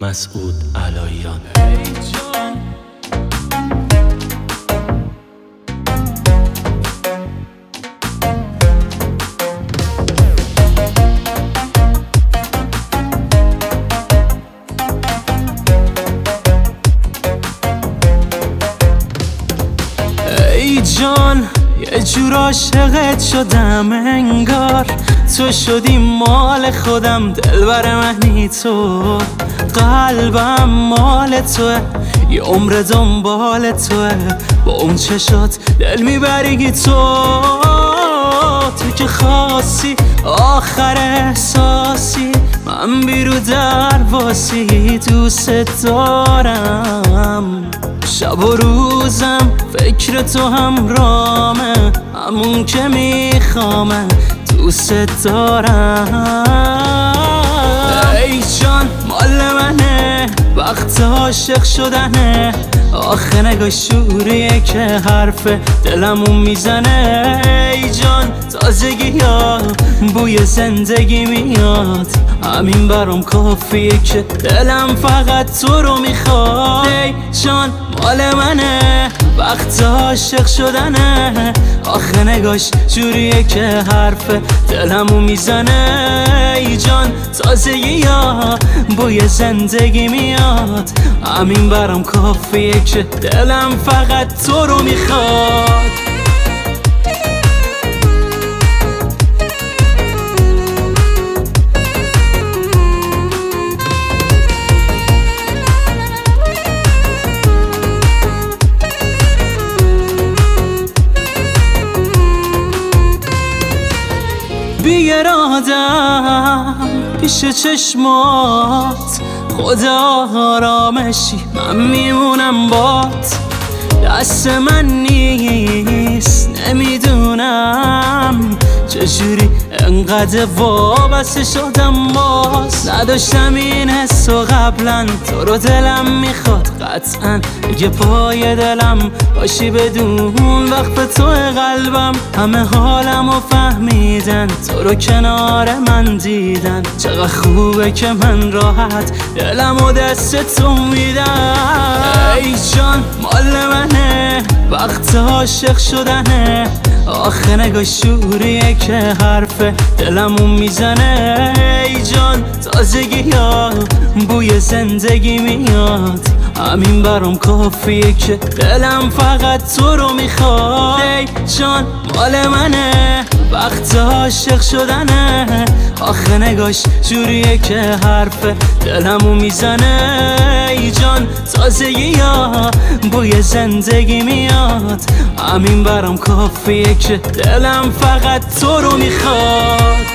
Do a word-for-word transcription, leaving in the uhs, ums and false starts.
مسعود علاییان. ای جان یه جور عاشقت شدم انگار تو شدی مال خودم، دلبر منی تو، قلبم مال توه، یه عمر دنبال توه، با اون چشات دل میبری تو. تو که خاصی آخر احساسی، من بیرو درواسی دوست دارم، شب و روزم فکر تو همرامه، همون که میخوامه دوست دارم. ای جان مال منه وقت عاشق شدنه، آخه نگاه شوریه که حرف دلمون میزنه. ای جان تازگی ها بوی زندگی میاد، همین برام کافیه که دلم فقط تو رو میخواد. ای جان مال منه وقت عاشق شدنه، آخه نگاش جوریه که حرف دلمو میزنه. ای جان تازگی ها بوی زندگی میاد، همین برام کافیه که دلم فقط تو رو میخواد. بی ارادم پیش چشمات، خدا آرامشی من میمونم بات، دست من نیست نمیدونم چجوری انقدر وابسته شدم باز. نداشتم این حسو قبلا، تو رو دلم میخواد قطعا، دیگه پای دلم باشی بدون وقت تو قلبم، همه حالمو فهمیدن تو رو کنار من دیدن، چقدر خوبه که من راحت دلمو دست تو میدم. ای جان مال منه وقت عاشق شدنه، آخه نگاه شوریه که حرف دلمون میزنه. ای جان تازگی ها بوی زندگی میاد، همین برام کافیه که دلم فقط تو رو میخواد. ای جان مال منه وقت عاشق شدنه، آخه نگاش جوریه که حرف دلمو میزنه. ای جان تازگی ها بوی زندگی میاد، همین برام کافیه که دلم فقط تو رو میخواد.